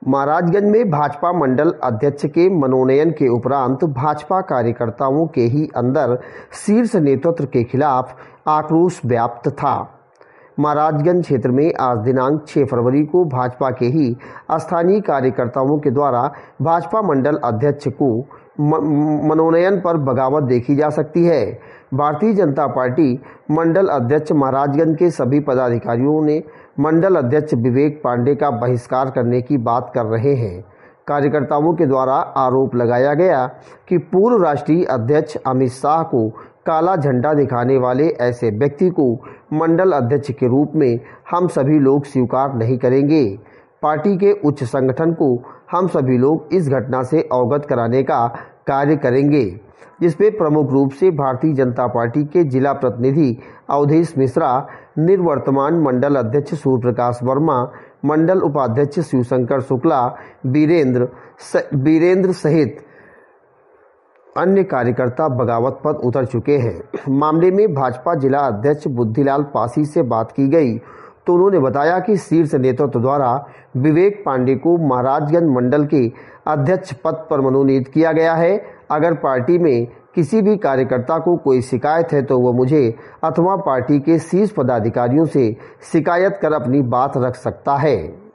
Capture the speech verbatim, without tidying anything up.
महाराजगंज में भाजपा मंडल अध्यक्ष के मनोनयन के उपरांत भाजपा कार्यकर्ताओं के ही अंदर शीर्ष नेतृत्व के खिलाफ आक्रोश व्याप्त था। महाराजगंज क्षेत्र में आज दिनांक छह फरवरी को भाजपा के ही स्थानीय कार्यकर्ताओं के द्वारा भाजपा मंडल अध्यक्ष को मनोनयन पर बगावत देखी जा सकती है। भारतीय जनता पार्टी मंडल अध्यक्ष महाराजगंज के सभी पदाधिकारियों ने मंडल अध्यक्ष विवेक पांडे का बहिष्कार करने की बात कर रहे हैं। कार्यकर्ताओं के द्वारा आरोप लगाया गया कि पूर्व राष्ट्रीय अध्यक्ष अमित शाह को काला झंडा दिखाने वाले ऐसे व्यक्ति को मंडल अध्यक्ष के रूप में हम सभी लोग स्वीकार नहीं करेंगे। पार्टी के उच्च संगठन को हम सभी लोग इस घटना से अवगत कराने का कार्य करेंगे, जिसमें प्रमुख रूप से भारतीय जनता पार्टी के जिला प्रतिनिधि अवधेश मिश्रा, निर्वर्तमान मंडल अध्यक्ष सूर्य प्रकाश वर्मा, मंडल उपाध्यक्ष शिवशंकर शुक्ला, वीरेंद्र वीरेंद्र सहित अन्य कार्यकर्ता बगावत पर उतर चुके हैं। मामले में भाजपा जिला अध्यक्ष बुद्धिलाल पासी से बात की गई तो उन्होंने बताया कि शीर्ष नेतृत्व द्वारा विवेक पांडे को महाराजगंज मंडल के अध्यक्ष पद पर मनोनीत किया गया है। अगर पार्टी में किसी भी कार्यकर्ता को कोई शिकायत है तो वो मुझे अथवा पार्टी के शीर्ष पदाधिकारियों से शिकायत कर अपनी बात रख सकता है।